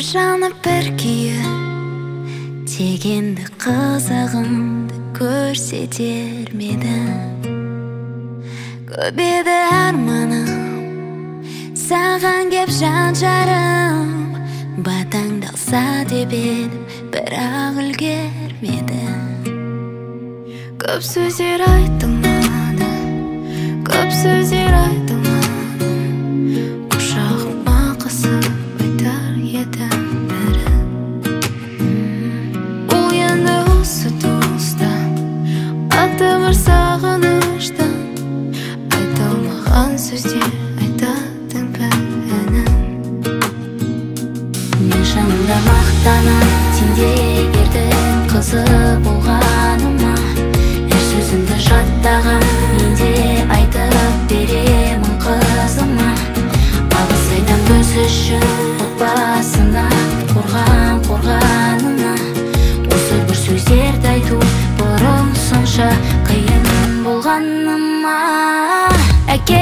жаны бір күйі дегенді қызығыңды көрсетер ме еді? Көп еді арманым саған кеп жан жарым, батаңды алса деп едім, бірақ үлгермеді. Көп сөздер айтылмады, көп сөздер айтылмады, құшағыма қысып айтар едім бәрі. Бұл енді осы тұста қатты бір сағыныштан айтылмаған сөздер айтатын бәрінің. Мен шынында мақтанам сенде ердің қызы болғаныма, әр сөзімді жаттағам, мен де айтып беремін қызыма. Алғыс айтам біз үшін отбасына, қорғанына. Осы бір сөздерді айту бұрын сонша қиын болғаныма. Әке,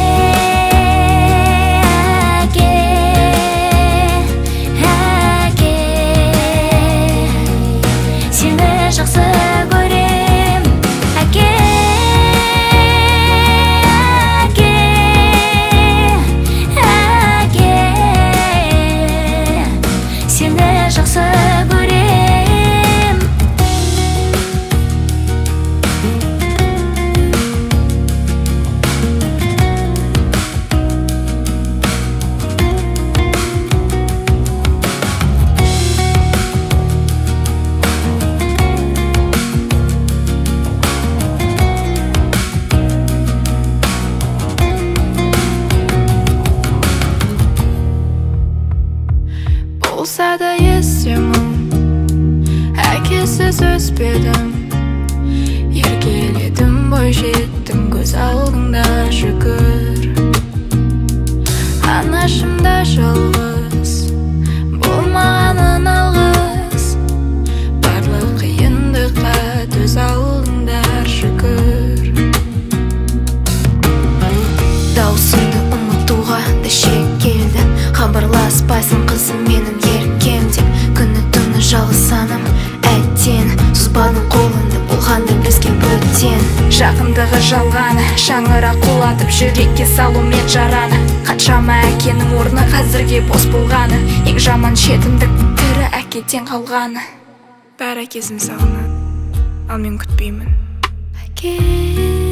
жақсы көрем, әке, әке, әке, сені жақсы көрем. Болса да есемін, әкесіз өспедім, еркеледім, бой жеттім, көз алдыңда шүкір. Анашымда жалғыз, болмағанын алғыс, барлық қиындыққа төз алдыңда шүкір. Даусымды ұмытуға да шек келді, хабарласпайсың қызым менің еркем деп. Күні түні жалғызсаным әттен, сызбадың қолыңды болғанды бізге бөтен. Жақындығы жалғаны, шаңырақ құлатып жүрекке салумен жараны. Қаншама әкенің орны қазірге бос болғаны, ең жаман жетімдік тірі әкеден қалғаны. Бәрі әкесін сағынады, ал мен күтпеймін. Әке